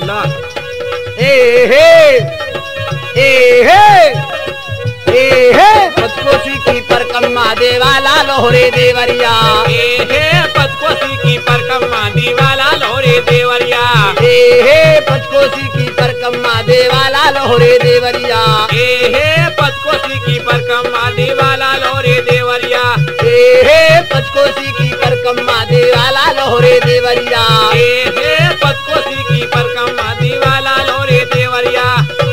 पचकोसी की परकम्मा देवाला लोहरे देवरिया पचकोसी की परकम्मा दीवाला लोहरे देवरिया पचकोसी की परकम्मा देवाला लोहरे देवरिया पचकोसी की परकम्मा दीवाला लोहरे देवरिया पचकोसी की परकम्मा देवाला लोहरे देवरिया पचकोसी की परकम्मा दीवाला लोहरे देवरिया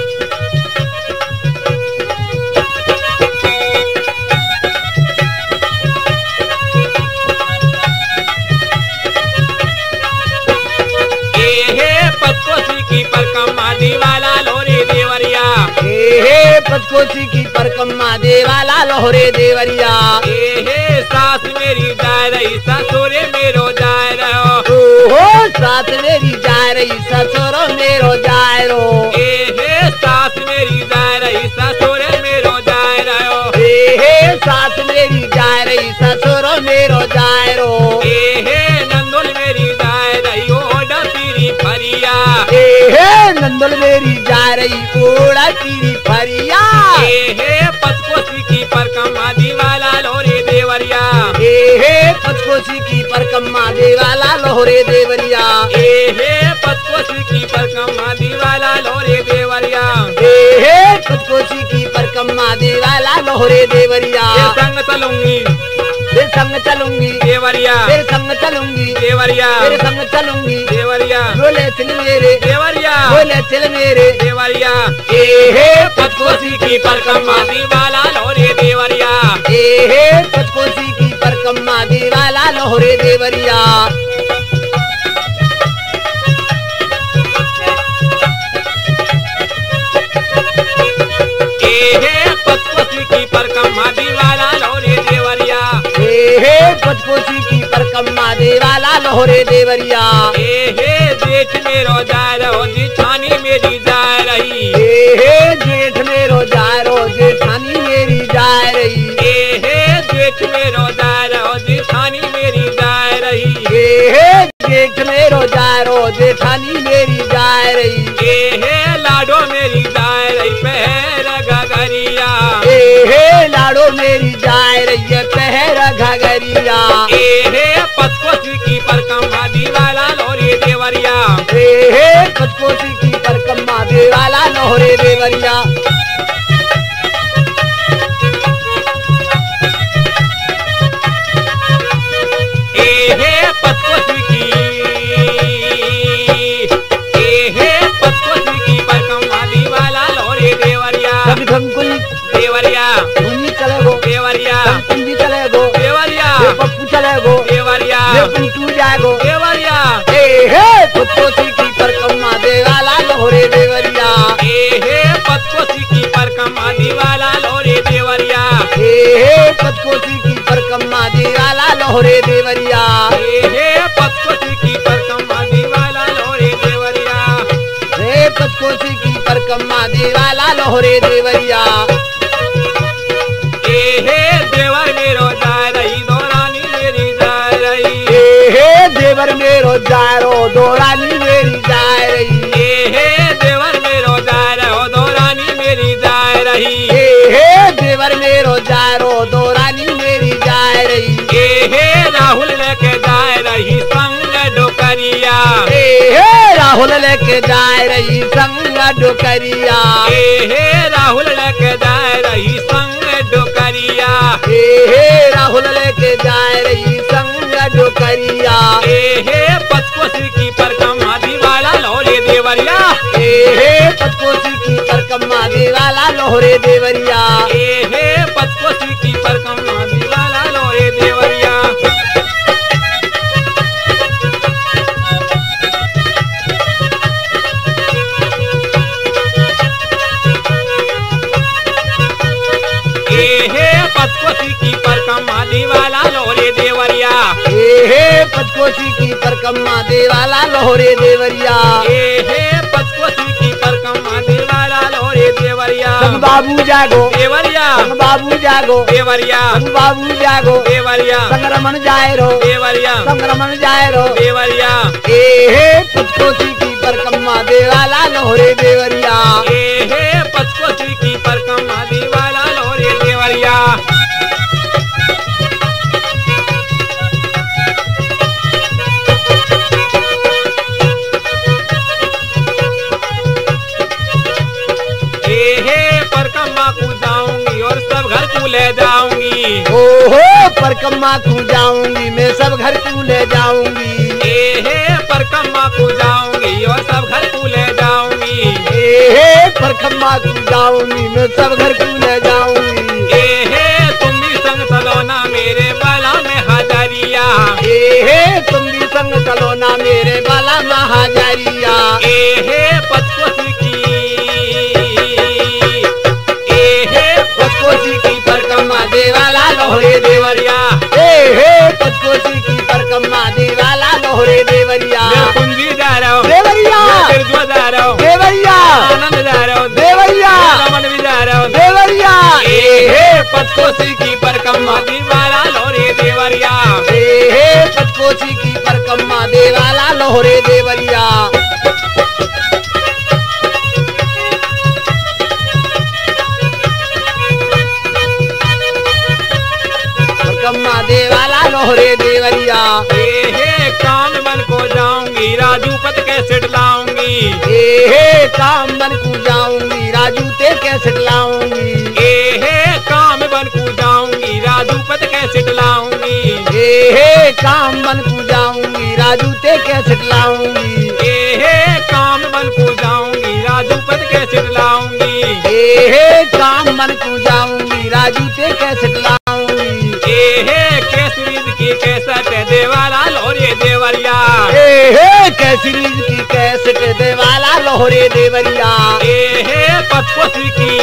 पचकोसी की परकम्मा दीवाला लोहरे देवरिया पचकोसी की परकम्मा देवाला लोहरे देवरिया सास मेरी जा रही ससुरे मेरो जा रहो सास मेरी जा रही ससुरो मेरो जा रो सास मेरी जा रही ससुरे मेरो जा रहो सास मेरी जा रही ससुरो मेरो जा रो नंदोल मेरी जा रही ओडा तेरी फरिया नंदोल मेरी जा रही ओड़ा तीरी फरिया पचकोसी की परकम्मा दीवाला लोहरे देवरिया पचकोसी की परकम्मा देवाला लोहरे देवरिया पचकोसी की परकम्मा दीवाला लोहरे देवरिया पचकोसी की परकम्मा देवाला लोहरे देवरिया संग चलूंगी तेरे संग चलूंगी देवरिया तेरे संग चलूंगी देवरिया तेरे संग चलूंगी देवरिया बोले चल मेरे देवरिया बोले चल मेरे देवरिया पचकोसी की परकम्मा दीवाला लोहरे देवरिया पचकोसी की परकम्मा देवाला लोहरे देवरिया पचकोसी की परकम्मा दीवाला लोहरे देवरिया पचकोसी की परकम्मा देवाला लोहरे देवरिया जेठ मेरो जा रहो जिठानी मेरी जा रही जेठ मेरो जा रो जेठानी मेरी जा रही जेठ मेरो जा रहो जिठानी मेरी जा रही जेठ मेरो जा रो जेठानी मेरी जा रही लाडो मेरी जा रही पहर घगरिया लाडो मेरी जा रही है पहर घगरिया पचकोसी की परकम्मा दीवाला लोहरे देवरिया पचकोसी की परकम्मा देवाला लोहरे देवरिया पचकोसी की परकम्मा दीवाला लोहरे देवरिया देवरिया चले गो देवरिया कुंजी चले गो देवरिया पप्पू चले गो देवरिया पिंटू जाए गो देवरिया पचकोसी की परकम्मा देवाला लोहरे देवरिया पचकोसी की परकम्मा दीवाला लोहरे देवरिया पचकोसी की परकम्मा देवाला लोहरे देवरिया पचकोसी की परकम्मा दीवाला लोहरे देवरिया पचकोसी की परकम्मा देवाला लोहरे देवरिया देवर मेरो जा रही दोरानी मेरी जा रही देवर मेरो जा रो दोरानी मेरी जा रही देवर मेरो जा रहो दोरानी मेरी जा रही देवर मेरो जा रो दोरानी मेरी जा रही राहुल लेके जा रही संग डोकरिया राहुल लेके जा रही संग डोकरिया राहुल लेके जा रही संग डोकरिया राहुल लेके जा रही संग डोकरिया पचकोसी की परकम्मा दीवाला लोहरे देवरिया पचकोसी की परकम्मा देवाला लोहरे देवरिया पचकोसी की परकम्मा दीवाला लोहरे देवरिया पचकोसी की परकम्मा दीवाला लोहरे देवरिया पचकोसी की परकम्मा देवाला लोहरे देवरिया पचकोसी की परकम्मा दीवाला लोहरे देवरिया बाबू जागो देवरिया बाबू जागो देवरिया बाबू जागो देवरिया संग्रमण जाए रो देवरिया संग्रमण जाए रो देवरिया पचकोसी की परकम्मा देवाला लोहरे देवरिया। ए हे पचकोसी की परकम्मा दीवाला लोहरे देवरिया। परकम्मा को जाऊंगी और सब घर को ले जाऊंगी। ओहो परकम्मा को जाऊंगी मैं सब घर को ले जाऊंगी। ए परकम्मा को जाऊंगी और सब घर को ले जाऊंगी। ए परकम्मा को जाऊंगी मैं सब घर को ले जाऊंगी। ए तुम भी संग चलो ना मेरे बाला में हजारिया। ए तुम भी संग चलो ना मेरे बाला महाजारिया। ए पचकोसी की पचकोसी की परकम्मा देवाला लोहरे देवरिया। ए पचकोसी की परकम्मा देवाला लोहरे देवरिया। मैं कुंजी जा रहा हूँ देवरिया। मैं तिरजुआ जा रहा हूँ देवरिया। आनंद जा रहा हूँ देवरिया। रमन भी जा रहा हूँ देवरिया। ए पचकोसी की परकम्मा दीवाला लोहरे देवरिया। ए पचकोसी की परकम्मा देवाला लोहरे देवरिया। परकम्मा देवाला लोहरे देवरिया। काम बन को जाऊंगी राजू पत कैसेट लाऊंगी। काम बन को जाऊंगी राजू ते कैसेट लाऊंगी। काम बन को जाऊंगी राजू पत कैसेट लाऊंगी। काम बन को जाऊंगी राजू ते कैसेट लाऊंगी। काम बन को जाऊंगी राजू पत कैसेट लाऊंगी। काम बन को जाऊंगी राजू ते कैसेट लाऊंगी। केसरीज की कैसेट देवाला लोहरे देवरिया। कैसरीज की कैसेट देवाला लोहरे देवरिया। पचकोसी की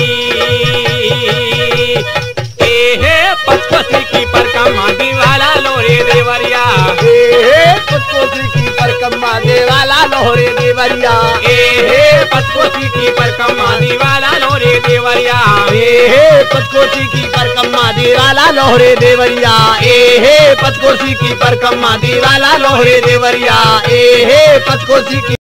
पचकोसी की परकम्मा दीवाला लोहरे देवरिया। पचकोसी की परकम्मा देवाला लोहरे देवरिया। पचकोसी की परकम्मा दीवाला लोहरे देवरिया। पचकोसी की परकम्मा दीवाला लोहरे देवरिया। पचकोसी की परकम्मा दीवाला लोहरे देवरिया। पचकोसी की